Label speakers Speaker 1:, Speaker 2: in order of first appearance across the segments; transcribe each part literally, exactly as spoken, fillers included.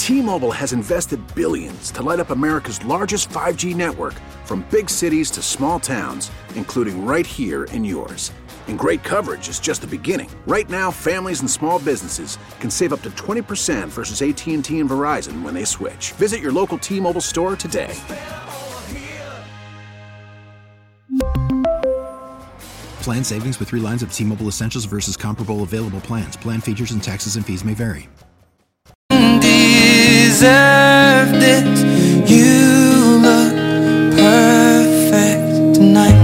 Speaker 1: T-Mobile has invested billions to light up America's largest five G network, from big cities to small towns, including right here in yours. And great coverage is just the beginning. Right now, families and small businesses can save up to twenty percent versus A T and T and Verizon when they switch. Visit your local T-Mobile store today.
Speaker 2: Plan savings with three lines of T-Mobile Essentials versus comparable available plans. Plan features and taxes and fees may vary.
Speaker 3: Deserved it. You look perfect tonight.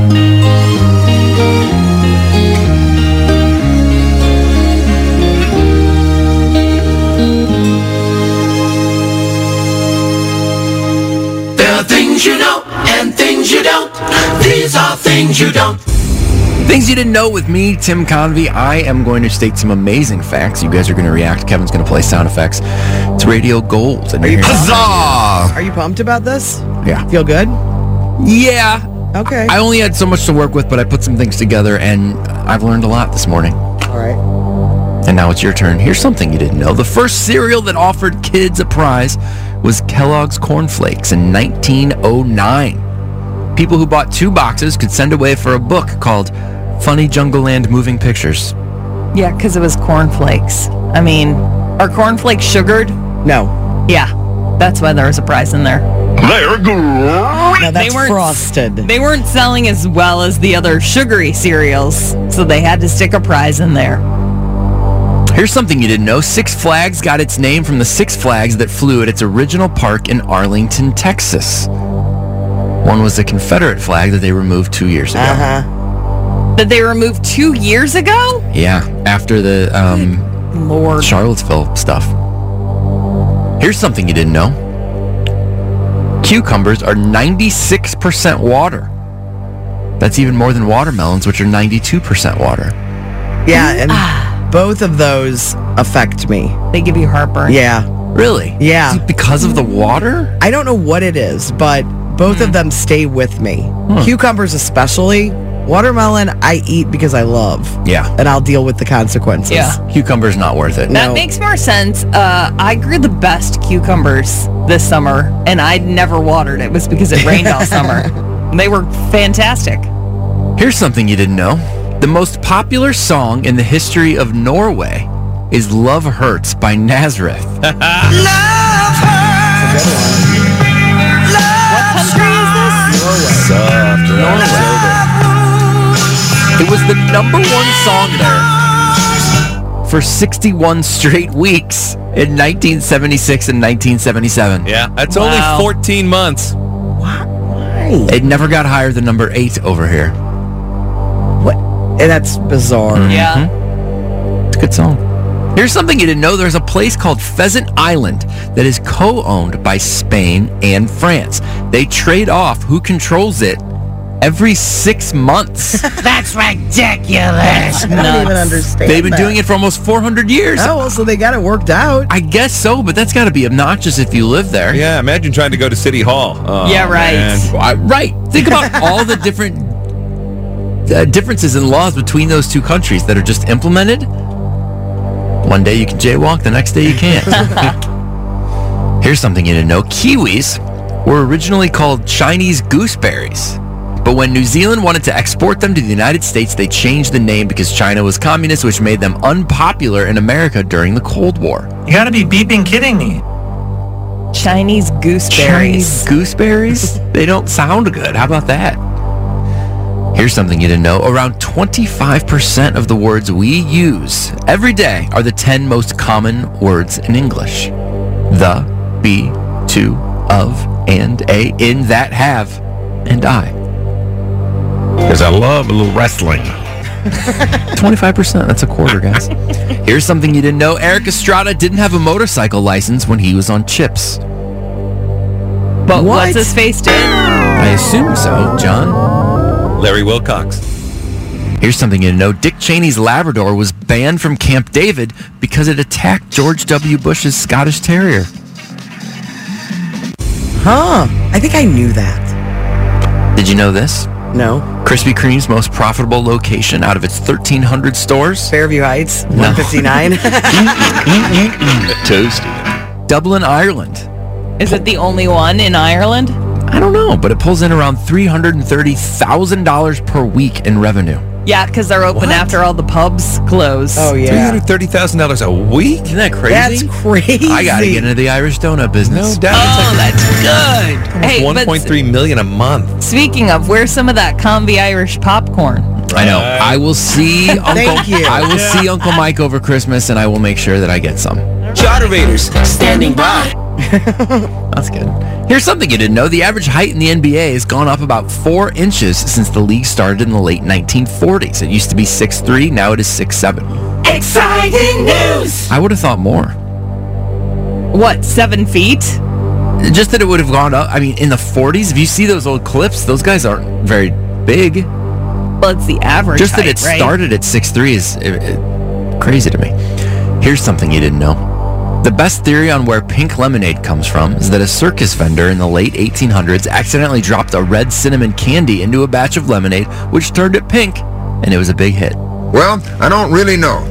Speaker 4: There are things you know and things you don't. These are things you don't.
Speaker 5: Things you didn't know with me, Tim Convey. I am going to state some amazing facts. You guys are going to react. Kevin's going to play sound effects. It's Radio Gold. And
Speaker 6: Are you
Speaker 5: huzzah!
Speaker 6: Are you pumped about this?
Speaker 5: Yeah.
Speaker 6: Feel good?
Speaker 5: Yeah.
Speaker 6: Okay.
Speaker 5: I only had so much to work with, but I put some things together, and I've learned a lot this morning.
Speaker 6: All right.
Speaker 5: And now it's your turn. Here's something you didn't know. The first cereal that offered kids a prize was Kellogg's Corn Flakes in nineteen oh nine. People who bought two boxes could send away for a book called Funny Jungleland Moving Pictures.
Speaker 7: Yeah, because it was cornflakes. I mean, are cornflakes sugared?
Speaker 6: No.
Speaker 7: Yeah, that's why there was a prize in there.
Speaker 6: They're good. No, that's
Speaker 7: they weren't,
Speaker 6: frosted.
Speaker 7: They weren't selling as well as the other sugary cereals, so they had to stick a prize in there.
Speaker 5: Here's something you didn't know. Six Flags got its name from the Six Flags that flew at its original park in Arlington, Texas. One was the Confederate flag that they removed two years ago.
Speaker 6: Uh-huh.
Speaker 7: That they removed two years ago?
Speaker 5: Yeah, after the um,
Speaker 7: Lord.
Speaker 5: Charlottesville stuff. Here's something you didn't know. Cucumbers are ninety-six percent water. That's even more than watermelons, which are ninety-two percent water.
Speaker 6: Yeah, and both of those affect me.
Speaker 7: They give you heartburn.
Speaker 6: Yeah.
Speaker 5: Really?
Speaker 6: Yeah.
Speaker 5: Is it because of the water?
Speaker 6: I don't know what it is, but both mm. of them stay with me. Huh. Cucumbers especially. Watermelon, I eat because I love.
Speaker 5: Yeah.
Speaker 6: And I'll deal with the consequences.
Speaker 7: Yeah.
Speaker 5: Cucumber's not worth it.
Speaker 7: That
Speaker 6: no.
Speaker 7: makes more sense. Uh, I grew the best cucumbers this summer, and I'd never watered. It was because it rained all summer. They were fantastic.
Speaker 5: Here's something you didn't know. The most popular song in the history of Norway is Love Hurts by Nazareth.
Speaker 7: Love Hurts! What country is this?
Speaker 5: Norway. Soft, Norway. It was the number one song there for sixty-one straight weeks in nineteen seventy-six and nineteen seventy-seven.
Speaker 8: Yeah, that's
Speaker 7: Wow.
Speaker 8: only fourteen months.
Speaker 6: What? Why?
Speaker 5: It never got higher than number eight over here.
Speaker 6: What? And that's bizarre.
Speaker 5: Mm-hmm.
Speaker 7: Yeah.
Speaker 5: It's a good song. Here's something you didn't know. There's a place called Pheasant Island that is co-owned by Spain and France. They trade off who controls it every six months.
Speaker 4: That's ridiculous.
Speaker 6: I don't even understand.
Speaker 5: They've been
Speaker 6: that.
Speaker 5: doing it for almost four hundred years.
Speaker 6: Oh, well, so they got it worked out.
Speaker 5: I guess so, but that's got to be obnoxious if you live there.
Speaker 8: Yeah, imagine trying to go to City Hall. Oh,
Speaker 7: Yeah, right.
Speaker 8: man.
Speaker 5: Uh, right. Think about all the different uh, differences in laws between those two countries that are just implemented. One day you can jaywalk, the next day you can't. Here's something you didn't know. Kiwis were originally called Chinese gooseberries. But when New Zealand wanted to export them to the United States, they changed the name because China was communist, which made them unpopular in America during the Cold War.
Speaker 9: You gotta be beeping kidding me.
Speaker 7: Chinese gooseberries.
Speaker 5: Chinese gooseberries? They don't sound good. How about that? Here's something you didn't know. Around twenty-five percent of the words we use every day are the ten most common words in English. The, be, to, of, and, a, in, that, have, and I.
Speaker 8: Because I love a little wrestling.
Speaker 5: twenty-five percent. That's a quarter, guys. Here's something you didn't know. Eric Estrada didn't have a motorcycle license when he was on Chips.
Speaker 7: But
Speaker 6: What?
Speaker 7: what's his face did?
Speaker 5: I assume so, John.
Speaker 8: Larry Wilcox.
Speaker 5: Here's something you didn't know. Dick Cheney's Labrador was banned from Camp David because it attacked George W. Bush's Scottish Terrier.
Speaker 6: Huh. I think I knew that.
Speaker 5: Did you know this?
Speaker 6: No.
Speaker 5: Krispy Kreme's most profitable location out of its thirteen hundred stores?
Speaker 6: Fairview Heights,
Speaker 5: No.
Speaker 6: one fifty-nine.
Speaker 5: Toasty. Dublin, Ireland.
Speaker 7: Is it the only one in Ireland?
Speaker 5: I don't know, but it pulls in around three hundred thirty thousand dollars per week in revenue.
Speaker 7: Yeah, because they're open
Speaker 8: What?
Speaker 7: after all the pubs close.
Speaker 6: Oh,
Speaker 8: three
Speaker 6: yeah.
Speaker 8: hundred thirty thousand dollars a week?
Speaker 5: Isn't that crazy?
Speaker 6: That's crazy.
Speaker 5: I got to get into the Irish donut business.
Speaker 8: No doubt.
Speaker 7: Oh, that's good. Hey,
Speaker 8: one point three million a month.
Speaker 7: Speaking of, where's some of that Combi Irish popcorn?
Speaker 5: I know. I will see Uncle
Speaker 6: Thank you.
Speaker 5: I will see Uncle Mike over Christmas, and I will make sure that I get some.
Speaker 4: Charter Raiders standing by.
Speaker 5: That's good. Here's something you didn't know. The average height in the N B A has gone up about four inches since the league started in the late nineteen forties. It used to be six three, now it is six seven.
Speaker 4: Exciting news!
Speaker 5: I would have thought more.
Speaker 7: What, seven feet?
Speaker 5: Just that it would have gone up. I mean, in the forties, if you see those old clips, those guys aren't very big.
Speaker 7: Well, it's the average
Speaker 5: Just that
Speaker 7: height,
Speaker 5: it
Speaker 7: right?
Speaker 5: started at six three is uh, uh, crazy to me. Here's something you didn't know. The best theory on where pink lemonade comes from is that a circus vendor in the late eighteen hundreds accidentally dropped a red cinnamon candy into a batch of lemonade, which turned it pink, and it was a big hit.
Speaker 10: Well, I don't really know.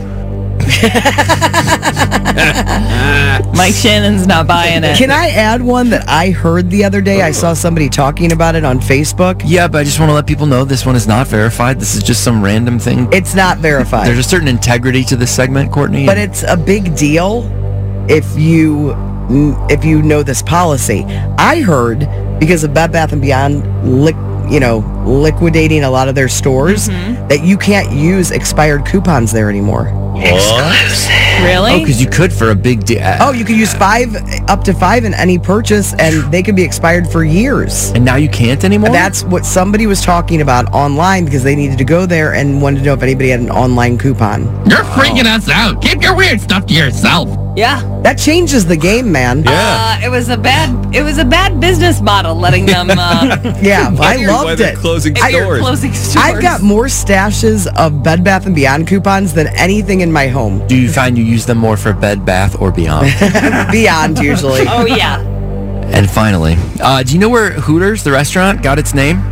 Speaker 7: Mike Shannon's not buying it.
Speaker 6: Can I add one that I heard the other day? I saw somebody talking about it on Facebook.
Speaker 5: Yeah, but I just want to let people know this one is not verified. This is just some random thing.
Speaker 6: It's not verified.
Speaker 5: There's a certain integrity to this segment, Courtney.
Speaker 6: But it's a big deal if you if you know this policy. I heard because of Bed Bath and Beyond, lic, you know, liquidating a lot of their stores,
Speaker 7: Mm-hmm.
Speaker 6: that you can't use expired coupons there anymore.
Speaker 7: Really?
Speaker 5: Oh, because you could for a big deal.
Speaker 6: Oh, you could use five up to five in any purchase, and they could be expired for years.
Speaker 5: And now you can't anymore?
Speaker 6: That's what somebody was talking about online because they needed to go there and wanted to know if anybody had an online coupon.
Speaker 11: You're freaking us out. Keep your weird stuff to yourself.
Speaker 7: Yeah.
Speaker 6: That changes the game, man.
Speaker 7: Uh, it was a bad it was a bad business model letting them uh,
Speaker 6: Yeah, I
Speaker 7: your-
Speaker 6: loved it.
Speaker 8: Closing
Speaker 7: at your
Speaker 8: stores.
Speaker 7: closing stores.
Speaker 6: I've got more stashes of Bed Bath and Beyond coupons than anything in my home.
Speaker 5: Do you find you use them more for Bed Bath or Beyond?
Speaker 6: Beyond, usually.
Speaker 7: Oh yeah.
Speaker 5: And finally, uh, do you know where Hooters, the restaurant, got its name?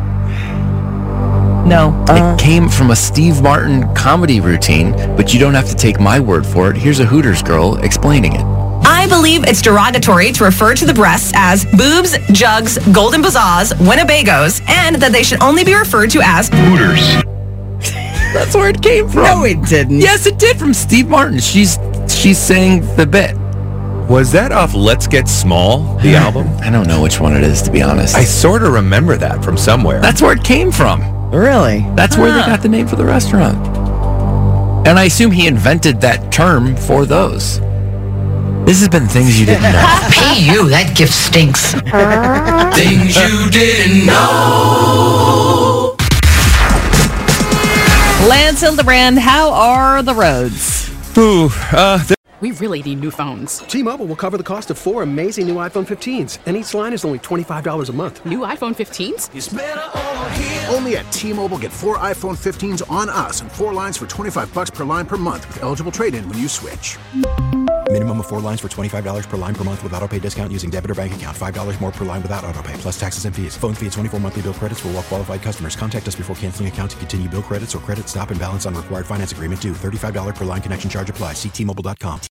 Speaker 7: No.
Speaker 5: It came from a Steve Martin comedy routine, but you don't have to take my word for it. Here's a Hooters girl explaining it.
Speaker 12: I believe it's derogatory to refer to the breasts as boobs, jugs, golden bazaars, Winnebagos, and that they should only be referred to as Hooters.
Speaker 5: That's where it came from.
Speaker 6: No, it didn't.
Speaker 5: Yes, it did, from Steve Martin. She's she's saying the bit.
Speaker 8: Was that off Let's Get Small, the album?
Speaker 5: I don't know which one it is, to be honest.
Speaker 8: I sort of remember that from somewhere.
Speaker 5: That's where it came from.
Speaker 6: Really?
Speaker 5: That's where they
Speaker 7: Huh.
Speaker 5: got the name for the restaurant. And I assume he invented that term for those. This has been Things You Didn't Know.
Speaker 4: Hey, you, that gift stinks. Things you didn't know.
Speaker 7: Lance Hildebrand, how are the roads?
Speaker 8: Ooh, uh,
Speaker 13: We really need new phones.
Speaker 14: T-Mobile will cover the cost of four amazing new iPhone fifteens, and each line is only twenty-five dollars a month.
Speaker 13: New iPhone fifteens?
Speaker 1: Only at T-Mobile, get four iPhone fifteens on us and four lines for twenty-five bucks per line per month with eligible trade-in when you switch.
Speaker 2: Minimum of four lines for twenty-five dollars per line per month with autopay discount using debit or bank account. five dollars more per line without autopay, plus taxes and fees. Phone fee at twenty-four monthly bill credits for well-qualified customers. Contact us before canceling account to continue bill credits or credit stop and balance on required finance agreement due. thirty-five dollars per line connection charge applies. See T Mobile dot com.